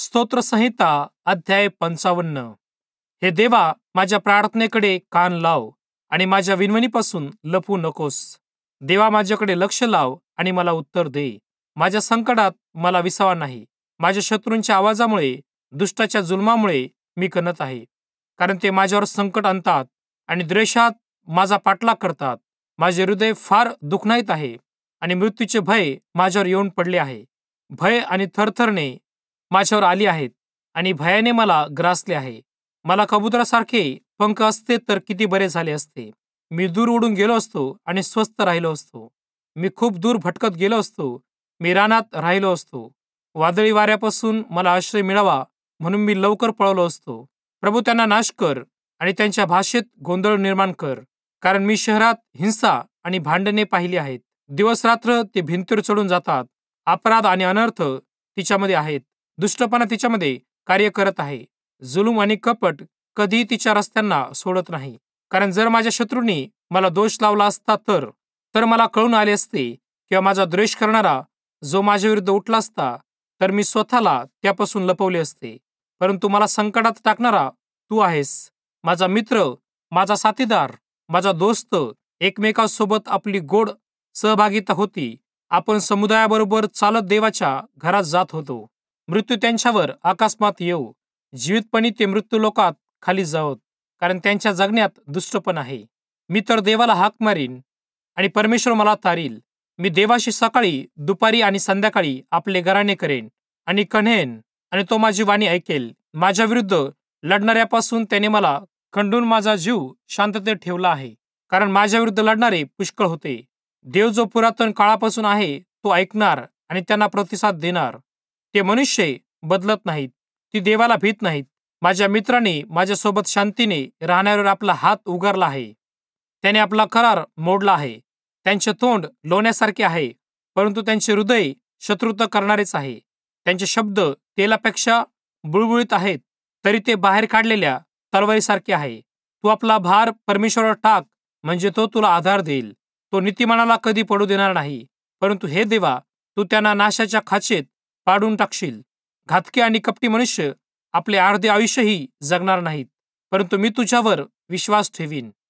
स्तोत्र संहिता अध्याय 55. हे देवा, माझ्या प्रार्थनेकडे कान लाव आणि माझ्या विनवणीपासून लपू नकोस. देवा, माझ्याकडे लक्ष लाव आणि मला उत्तर दे. माझ्या संकटात मला विसावा नाही. माझ्या शत्रूंच्या आवाजामुळे, दुष्टाच्या जुलमामुळे मी कणत आहे. कारण ते माझ्यावर संकट आणतात आणि द्वेषात माझा पाठलाग करतात. माझे हृदय फार दुखणाईत आहे आणि मृत्यूचे भय माझ्यावर येऊन पडले आहे. भय आणि थरथरणे माझ्यावर आली आहेत आणि भयाने मला ग्रासले आहे. मला कबुतरासारखे पंख असते तर किती बरे झाले असते. मी दूर उडून गेलो असतो आणि स्वस्थ राहिलो असतो. मी खूप दूर भटकत गेलो असतो. मी रानात राहिलो असतो. वादळी वाऱ्यापासून मला आश्रय मिळावा म्हणून मी लवकर पळवलो असतो. प्रभू, त्यांना नाश कर आणि त्यांच्या भाषेत गोंधळ निर्माण कर. कारण मी शहरात हिंसा आणि भांडणे पाहिली आहेत. दिवस रात्र ते भिंतीवर चढून जातात. अपराध आणि अनर्थ तिच्यामध्ये आहेत. दुष्टपणा तिच्यामध्ये कार्य करत आहे. जुलूम आणि कपट कधीही तिच्या रस्त्यांना सोडत नाही. कारण जर माझ्या शत्रूंनी मला दोष लावला असता तर मला कळून आले असते, किंवा माझा द्वेष करणारा जो माझ्या विरुद्ध उठला असता, तर मी स्वतःला त्यापासून लपवले असते. परंतु मला संकटात टाकणारा तू आहेस. माझा मित्र, माझा साथीदार, माझा दोस्त, एकमेकांसोबत आपली गोड सहभागिता होती. आपण समुदायाबरोबर चालत देवाच्या घरात जात होतो. मृत्यू त्यांच्यावर अकस्मात येऊ, जीवितपणी ते मृत्यू लोकात खाली जावत, कारण त्यांच्या जगण्यात दुष्टपण आहे. मी तर देवाला हाक मारीन आणि परमेश्वर मला तारील. मी देवाशी सकाळी, दुपारी आणि संध्याकाळी आपले घराणे करेन आणि कण्हेन, आणि तो माझी वाणी ऐकेल. माझ्या विरुद्ध लढणाऱ्यापासून त्याने मला खंडून माझा जीव शांततेत ठेवला आहे. कारण माझ्या विरुद्ध लढणारे पुष्कळ होते. देव जो पुरातन काळापासून आहे तो ऐकणार आणि त्यांना प्रतिसाद देणार. ते मनुष्य बदलत नाहीत, ती देवाला भीत नाहीत. माझ्या मित्राने माझ्यासोबत शांतीने राहण्यावर आपला हात उगारला आहे. त्याने आपला करार मोडला आहे. त्यांचे तोंड लोण्यासारखे आहे, परंतु त्यांचे हृदय शत्रुत्व करणारेच आहे. त्यांचे शब्द तेलापेक्षा बुळबुळीत आहेत, तरी ते बाहेर काढलेल्या तलवारीसारखे आहे. तू आपला भार परमेश्वरावर टाक, म्हणजे तो तुला आधार देईल. तो नीतिमानाला कधी पडू देणार नाही. परंतु हे देवा, तू त्यांना नाशाच्या खाचेत पाडून टाकशील. घातके आणि कपटी मनुष्य आपले अर्धे आयुष्यही जगणार नाहीत. परंतु मी तुझ्यावर विश्वास ठेवीन.